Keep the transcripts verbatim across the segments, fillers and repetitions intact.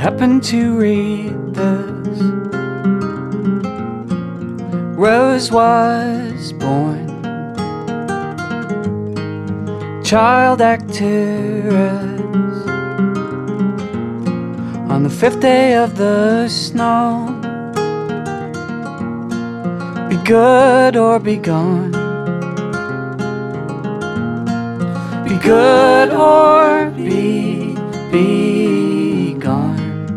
happened to read this. Rose was born, child actress, on the fifth day of the snow. Be good or be gone, be good or be, be gone.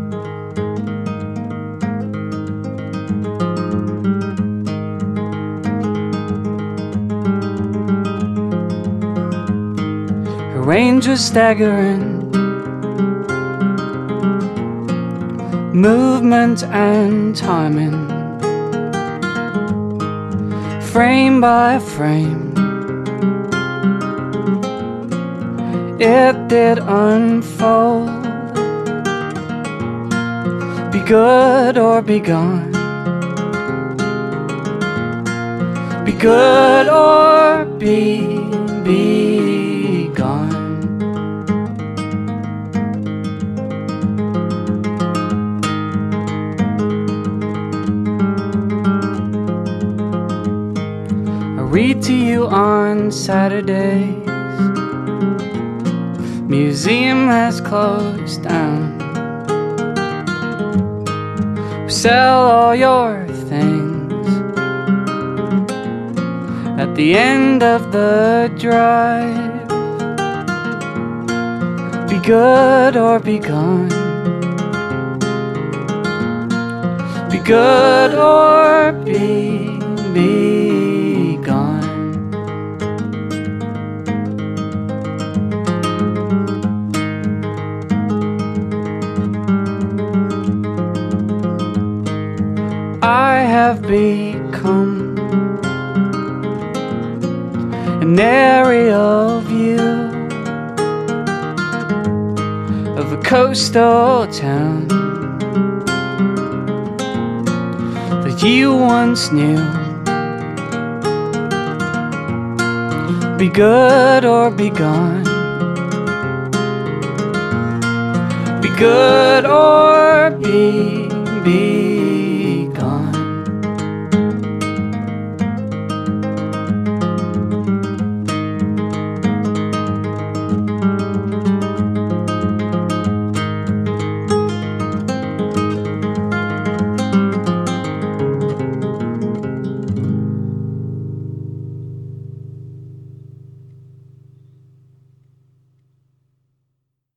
Her range was staggering, movement and timing, frame by frame, it did unfold. Be good or be gone, be good or be, be gone. Read to you on Saturdays. Museum has closed down. Sell all your things at the end of the drive. Be good or be gone, be good or be, be gone. I have become an aerial view of a coastal town that you once knew. Be good or be gone, be good or be, be